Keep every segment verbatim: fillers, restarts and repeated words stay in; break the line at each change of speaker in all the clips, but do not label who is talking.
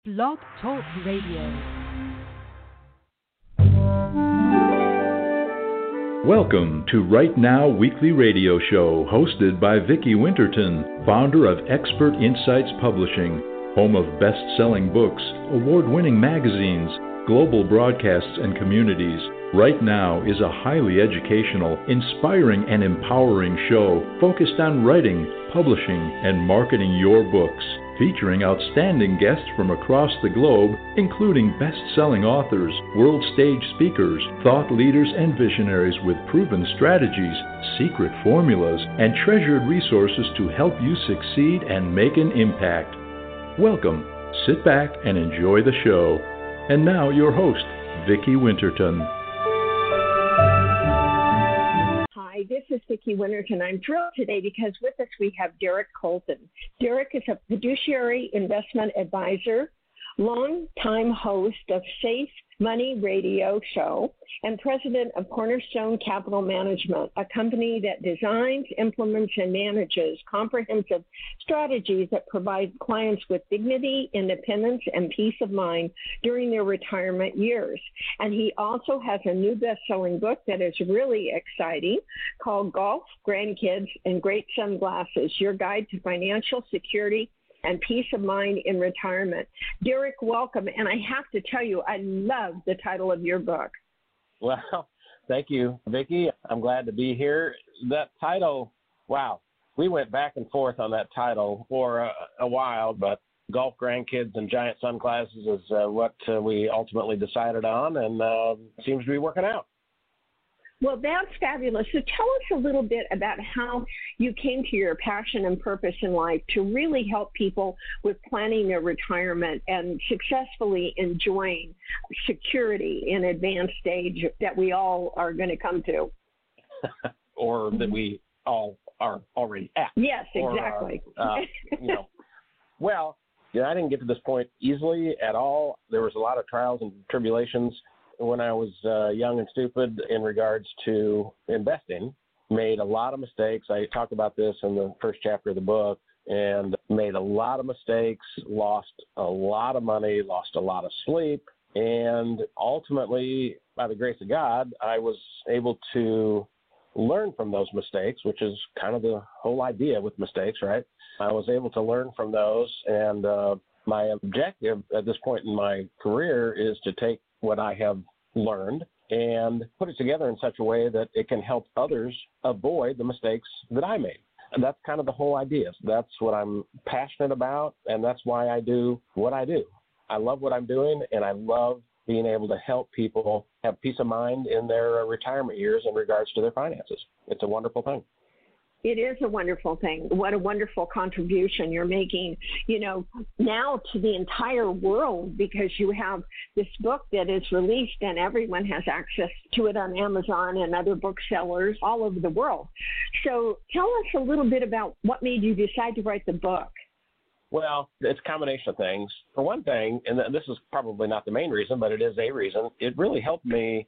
Blog Talk Radio.
Welcome to Right Now Weekly Radio Show, hosted by Vicki Winterton, founder of Expert Insights Publishing, home of best-selling books, award-winning magazines, global broadcasts, and communities. Right Now is a highly educational, inspiring, and empowering show focused on writing, publishing, and marketing your books, featuring outstanding guests from across the globe, including best-selling authors, world stage speakers, thought leaders, and visionaries with proven strategies, secret formulas, and treasured resources to help you succeed and make an impact. Welcome, sit back, and enjoy the show. And now your host, Vicki Winterton.
Hi, this is Vicki Winterton. I'm thrilled today because with us we have Derek Colton. Derek is a fiduciary investment advisor, longtime host of Safe Money Radio Show, and president of Cornerstone Capital Management, a company that designs, implements, and manages comprehensive strategies that provide clients with dignity, independence, and peace of mind during their retirement years. And he also has a new best-selling book that is really exciting called Golf, Grandkids, and Great Sunglasses, Your Guide to Financial Security and Peace of Mind in Retirement. Derek, welcome. And I have to tell you, I love the title of your book.
Well, thank you, Vicki. I'm glad to be here. That title, wow, we went back and forth on that title for a, a while, but Golf, Grandkids, and Giant Sunglasses is uh, what uh, we ultimately decided on, and uh, seems to be working out.
Well, that's fabulous. So tell us a little bit about how you came to your passion and purpose in life to really help people with planning their retirement and successfully enjoying security in advanced age that we all are going to come to.
Or that we all are already at.
Yes, exactly.
Or, uh, uh, you know, well, yeah, I didn't get to this point easily at all. There was a lot of trials and tribulations when I was uh, young and stupid in regards to investing. Made a lot of mistakes. I talk about this in the first chapter of the book, and made a lot of mistakes, lost a lot of money, lost a lot of sleep, and ultimately, by the grace of God, I was able to learn from those mistakes, which is kind of the whole idea with mistakes, right? I was able to learn from those, and uh, my objective at this point in my career is to take what I have learned and put it together in such a way that it can help others avoid the mistakes that I made. And that's kind of the whole idea. That's what I'm passionate about, and that's why I do what I do. I love what I'm doing, and I love being able to help people have peace of mind in their retirement years in regards to their finances. It's a wonderful thing.
It is a wonderful thing. What a wonderful contribution you're making, you know, now to the entire world, because you have this book that is released and everyone has access to it on Amazon and other booksellers all over the world. So tell us a little bit about what made you decide to write the book.
Well, it's a combination of things. For one thing, and this is probably not the main reason, but it is a reason, it really helped me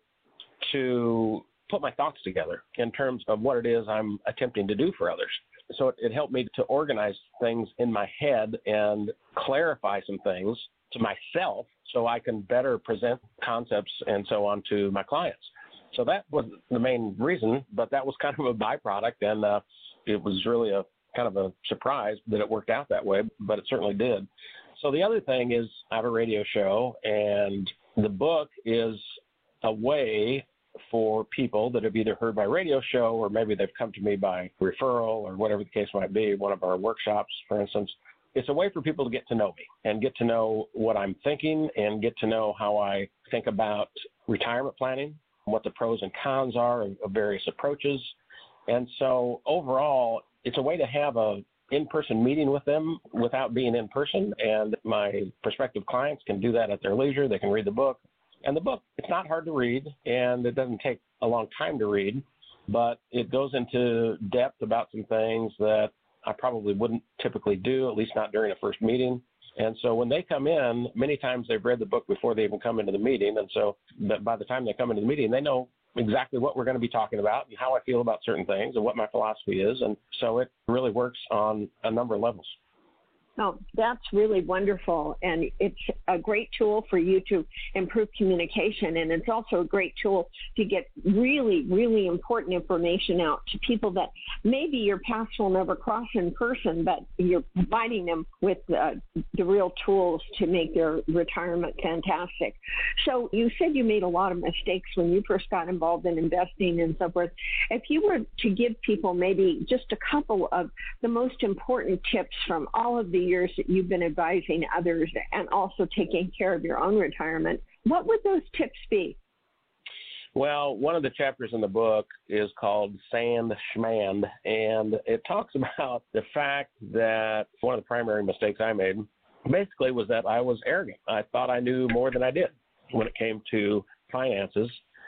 to put my thoughts together in terms of what it is I'm attempting to do for others. So it, it helped me to organize things in my head and clarify some things to myself so I can better present concepts and so on to my clients. So that was the main reason, but that was kind of a byproduct, and uh, it was really a kind of a surprise that it worked out that way, but it certainly did. So the other thing is I have a radio show, and the book is a way for people that have either heard my radio show or maybe they've come to me by referral or whatever the case might be, one of our workshops, for instance. It's a way for people to get to know me and get to know what I'm thinking and get to know how I think about retirement planning, what the pros and cons are of, of various approaches. And so overall, it's a way to have a in-person meeting with them without being in person, and my prospective clients can do that at their leisure. They can read the book. And the book, it's not hard to read, and it doesn't take a long time to read, but it goes into depth about some things that I probably wouldn't typically do, at least not during a first meeting. And so when they come in, many times they've read the book before they even come into the meeting. And so by the time they come into the meeting, they know exactly what we're going to be talking about and how I feel about certain things and what my philosophy is. And so it really works on a number of levels.
Oh, that's really wonderful. And it's a great tool for you to improve communication. And it's also a great tool to get really, really important information out to people that maybe your paths will never cross in person, but you're providing them with uh, the real tools to make their retirement fantastic. So you said you made a lot of mistakes when you first got involved in investing and so forth. If you were to give people maybe just a couple of the most important tips from all of the years that you've been advising others and also taking care of your own retirement, what would those tips be?
Well, one of the chapters in the book is called Sand Schmand, and it talks about the fact that one of the primary mistakes I made basically was that I was arrogant. I thought I knew more than I did when it came to finances.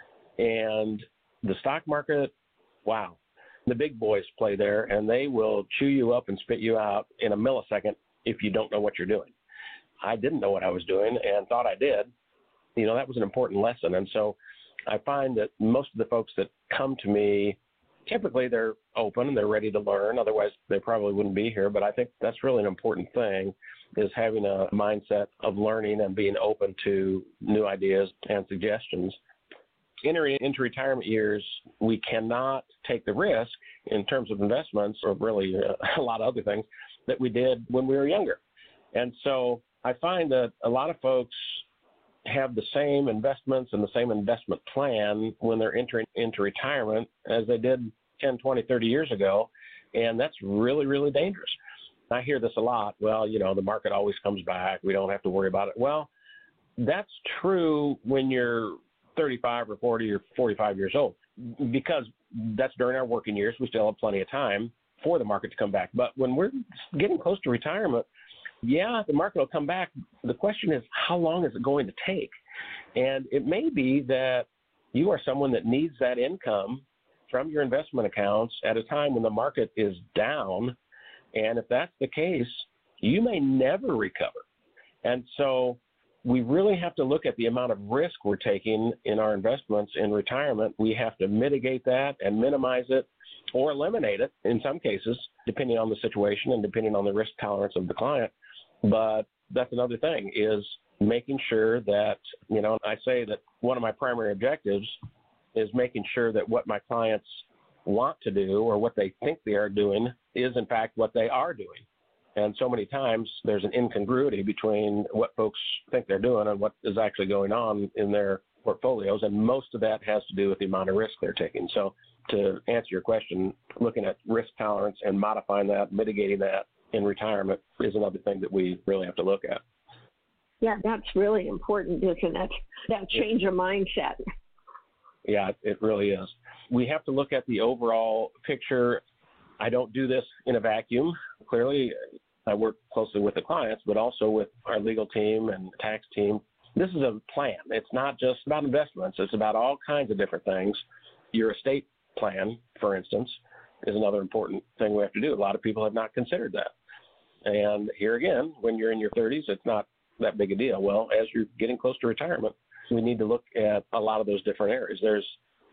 And the stock market, wow, the big boys play there, and they will chew you up and spit you out in a millisecond if you don't know what you're doing. I didn't know what I was doing and thought I did. You know, that was an important lesson. And so I find that most of the folks that come to me, typically they're open and they're ready to learn. Otherwise, they probably wouldn't be here. But I think that's really an important thing, is having a mindset of learning and being open to new ideas and suggestions. Entering into retirement years, we cannot take the risk in terms of investments, or really a lot of other things, that we did when we were younger. And so I find that a lot of folks have the same investments and the same investment plan when they're entering into retirement as they did ten, twenty, thirty years ago. And that's really, really dangerous. I hear this a lot. Well, you know, the market always comes back. We don't have to worry about it. Well, that's true when you're thirty-five or forty or forty-five years old, because that's during our working years. We still have plenty of time for the market to come back. But when we're getting close to retirement, yeah, the market will come back. The question is, how long is it going to take? And it may be that you are someone that needs that income from your investment accounts at a time when the market is down. And if that's the case, you may never recover. And so we really have to look at the amount of risk we're taking in our investments in retirement. We have to mitigate that and minimize it, or eliminate it in some cases, depending on the situation and depending on the risk tolerance of the client. But that's another thing, is making sure that, you know, I say that one of my primary objectives is making sure that what my clients want to do or what they think they are doing is in fact what they are doing. And so many times there's an incongruity between what folks think they're doing and what is actually going on in their portfolios. And most of that has to do with the amount of risk they're taking. So to answer your question, looking at risk tolerance and modifying that, mitigating that in retirement is another thing that we really have to look at.
Yeah, that's really important, isn't it? That change of mindset.
Yeah, it really is. We have to look at the overall picture. I don't do this in a vacuum. Clearly, I work closely with the clients, but also with our legal team and tax team. This is a plan. It's not just about investments. It's about all kinds of different things. Your estate plan, for instance, is another important thing we have to do. A lot of people have not considered that. And here again, when you're in your thirties, it's not that big a deal. Well, as you're getting close to retirement, we need to look at a lot of those different areas. There's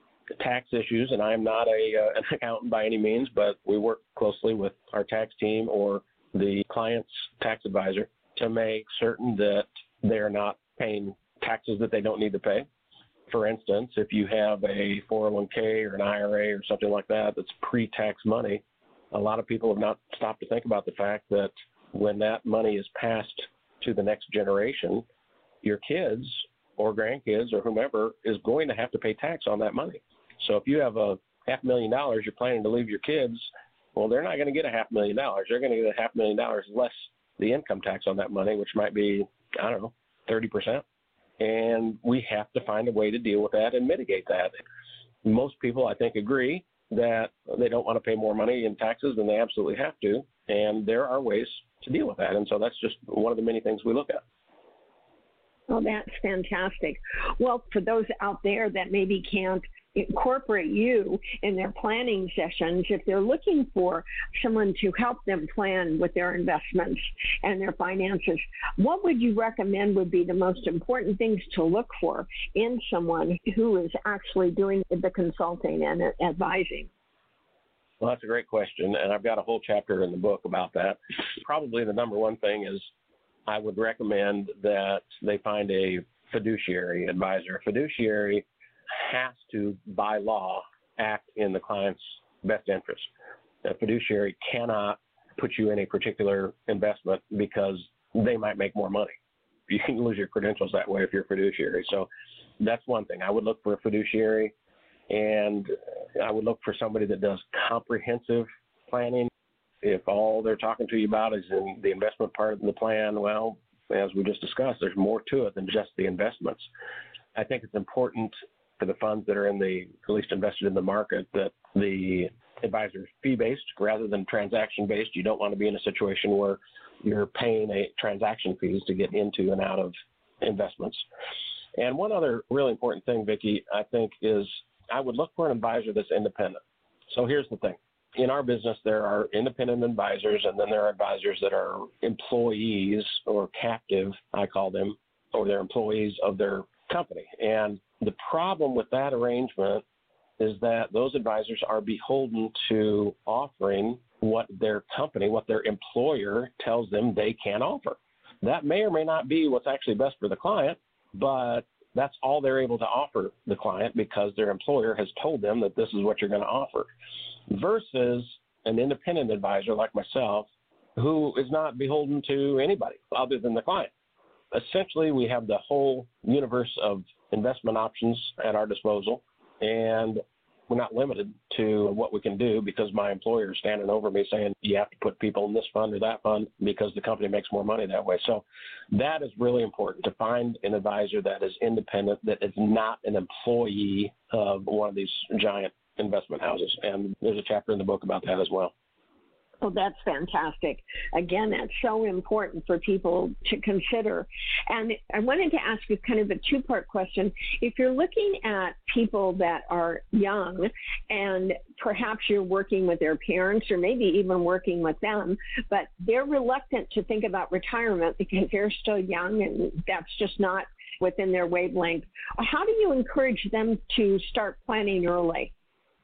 tax issues, and I'm not a uh, an accountant by any means, but we work closely with our tax team or the client's tax advisor to make certain that they're not paying taxes that they don't need to pay. For instance, if you have a four oh one k or an I R A or something like that that's pre-tax money, a lot of people have not stopped to think about the fact that when that money is passed to the next generation, your kids or grandkids or whomever is going to have to pay tax on that money. So if you have a half million dollars you're planning to leave your kids, well, they're not going to get a half million dollars. They're going to get a half million dollars less the income tax on that money, which might be, I don't know, thirty percent. And we have to find a way to deal with that and mitigate that. Most people, I think, agree that they don't want to pay more money in taxes than they absolutely have to. And there are ways to deal with that. And so that's just one of the many things we look at.
Oh, that's fantastic. Well, for those out there that maybe can't incorporate you in their planning sessions, if they're looking for someone to help them plan with their investments and their finances, what would you recommend would be the most important things to look for in someone who is actually doing the consulting and advising?
Well, that's a great question, and I've got a whole chapter in the book about that. Probably the number one thing is I would recommend that they find a fiduciary advisor. A fiduciary has to, by law, act in the client's best interest. A fiduciary cannot put you in a particular investment because they might make more money. You can lose your credentials that way if you're a fiduciary. So that's one thing. I would look for a fiduciary, and I would look for somebody that does comprehensive planning. If all they're talking to you about is in the investment part of the plan, well, as we just discussed, there's more to it than just the investments. I think it's important for the funds that are in the, at least invested in the market, that the advisor is fee-based rather than transaction-based. You don't want to be in a situation where you're paying a transaction fees to get into and out of investments. And one other really important thing, Vicki, I think is I would look for an advisor that's independent. So here's the thing. In our business, there are independent advisors, and then there are advisors that are employees or captive, I call them, or they're employees of their company. And the problem with that arrangement is that those advisors are beholden to offering what their company, what their employer tells them they can offer. That may or may not be what's actually best for the client, but that's all they're able to offer the client because their employer has told them that this is what you're going to offer, versus an independent advisor like myself who is not beholden to anybody other than the client. Essentially, we have the whole universe of investment options at our disposal, and we're not limited to what we can do because my employer is standing over me saying you have to put people in this fund or that fund because the company makes more money that way. So that is really important, to find an advisor that is independent, that is not an employee of one of these giant investment houses. And there's a chapter in the book about that as well.
Oh, that's fantastic. Again, that's so important for people to consider. And I wanted to ask you kind of a two-part question. If you're looking at people that are young and perhaps you're working with their parents or maybe even working with them, but they're reluctant to think about retirement because they're still young and that's just not within their wavelength, how do you encourage them to start planning early?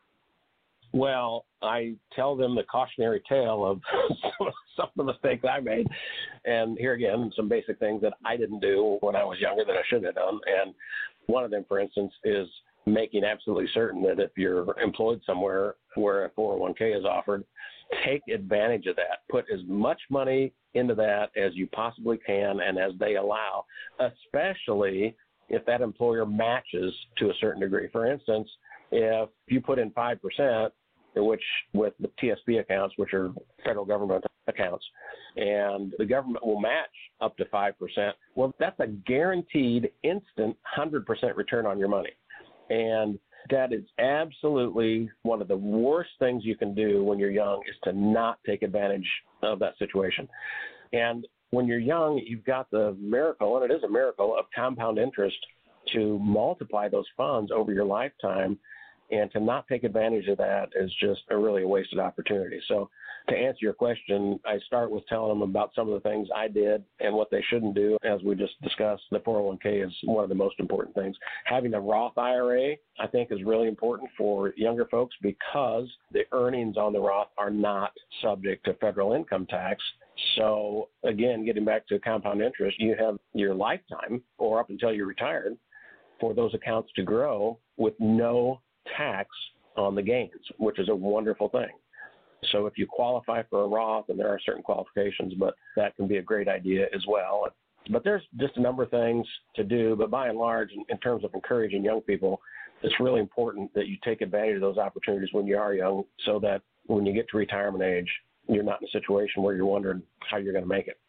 Well, I tell them the cautionary tale of some of the mistakes I made. And here again, some basic things that I didn't do when I was younger that I should have done. And one of them, for instance, is making absolutely certain that if you're employed somewhere where a four oh one k is offered, take advantage of that. Put as much money into that as you possibly can and as they allow, especially if that employer matches to a certain degree. For instance, if you put in five percent, which with the T S P accounts, which are federal government accounts, and the government will match up to five percent, well, that's a guaranteed instant one hundred percent return on your money. And that is absolutely one of the worst things you can do when you're young, is to not take advantage of that situation. And when you're young, you've got the miracle, and it is a miracle, of compound interest to multiply those funds over your lifetime. And to not take advantage of that is just a really a wasted opportunity. So to answer your question, I start with telling them about some of the things I did and what they shouldn't do. As we just discussed, the four oh one k is one of the most important things. Having a Roth I R A, I think, is really important for younger folks because the earnings on the Roth are not subject to federal income tax. So again, getting back to compound interest, you have your lifetime or up until you're retired for those accounts to grow with no tax on the gains, which is a wonderful thing. So if you qualify for a Roth, and there are certain qualifications, but that can be a great idea as well. But there's just a number of things to do. But by and large, in, in terms of encouraging young people, it's really important that you take advantage of those opportunities when you are young, so that when you get to retirement age, you're not in a situation where you're wondering how you're going to make it.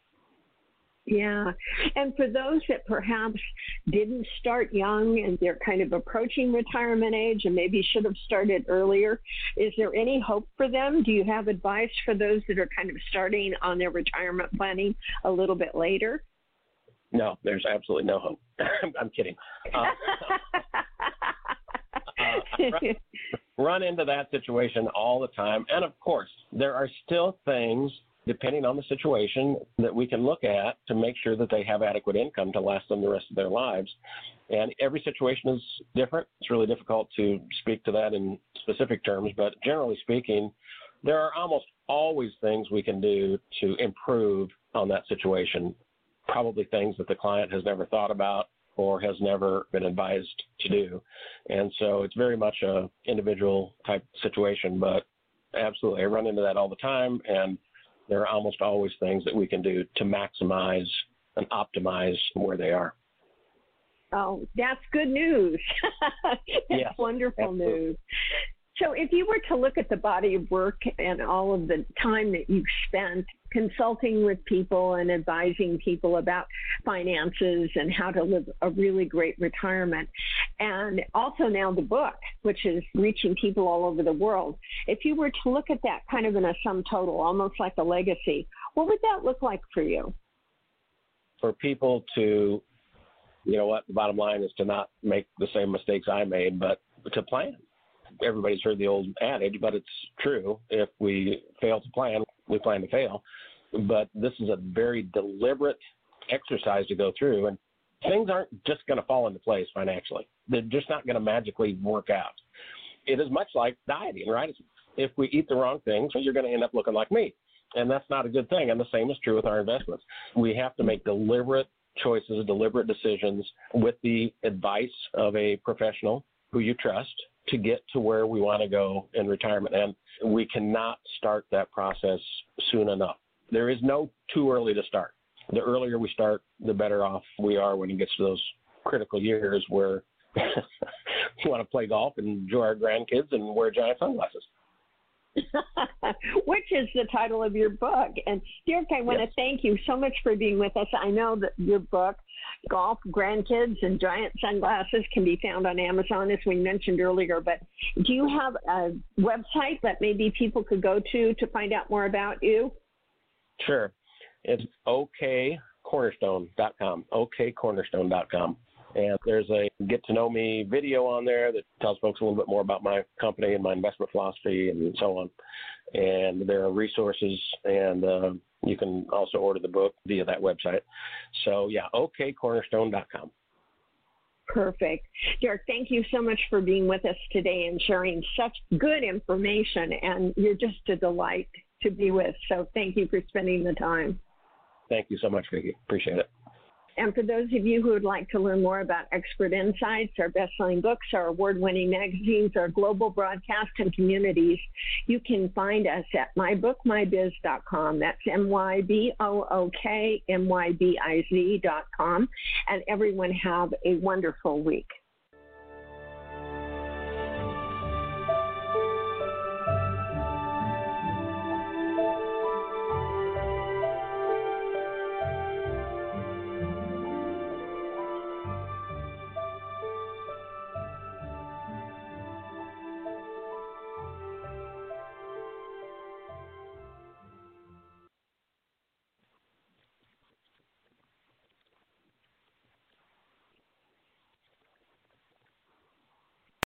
Yeah. And for those that perhaps didn't start young and they're kind of approaching retirement age and maybe should have started earlier, is there any hope for them? Do you have advice for those that are kind of starting on their retirement planning a little bit later?
No, there's absolutely no hope. I'm kidding. Uh, uh, run, run into that situation all the time. And of course, there are still things depending on the situation, that we can look at to make sure that they have adequate income to last them the rest of their lives. And every situation is different. It's really difficult to speak to that in specific terms, but generally speaking, there are almost always things we can do to improve on that situation, probably things that the client has never thought about or has never been advised to do. And so it's very much a individual type situation, but absolutely, I run into that all the time, and there are almost always things that we can do to maximize and optimize where they are.
Oh, that's good news. That's
yes,
wonderful
absolutely.
news. So if you were to look at the body of work and all of the time that you've spent consulting with people and advising people about finances and how to live a really great retirement, and also now the book, which is reaching people all over the world, if you were to look at that kind of in a sum total, almost like a legacy, what would that look like for you?
For people to, you know what, the bottom line is to not make the same mistakes I made, but to plan. Everybody's heard the old adage, but it's true. If we fail to plan, we plan to fail. But this is a very deliberate exercise to go through, and things aren't just going to fall into place financially. They're just not going to magically work out. It is much like dieting, right? If we eat the wrong things, you're going to end up looking like me, and that's not a good thing. And the same is true with our investments. We have to make deliberate choices, deliberate decisions with the advice of a professional who you trust to get to where we want to go in retirement. And we cannot start that process soon enough. There is no too early to start. The earlier we start, the better off we are when it gets to those critical years where we want to play golf and enjoy our grandkids and wear giant sunglasses.
Which is the title of your book. And Dirk, I want yes. to thank you so much for being with us. I know that your book, Golf, Grandkids, and Giant Sunglasses, can be found on Amazon, as we mentioned earlier. But do you have a website that maybe people could go to to find out more about you?
Sure. It's o k cornerstone dot com, o k cornerstone dot com. And there's a get to know me video on there that tells folks a little bit more about my company and my investment philosophy and so on. And there are resources, and uh, you can also order the book via that website. So, yeah, o k cornerstone dot com.
Perfect. Dirk, thank you so much for being with us today and sharing such good information. And you're just a delight to be with. So thank you for spending the time.
Thank you so much, Vicki. Appreciate it.
And for those of you who would like to learn more about Expert Insights, our best-selling books, our award-winning magazines, our global broadcast and communities, you can find us at my book my biz dot com. That's M Y B O O K M Y B I Z dot com. And everyone have a wonderful week.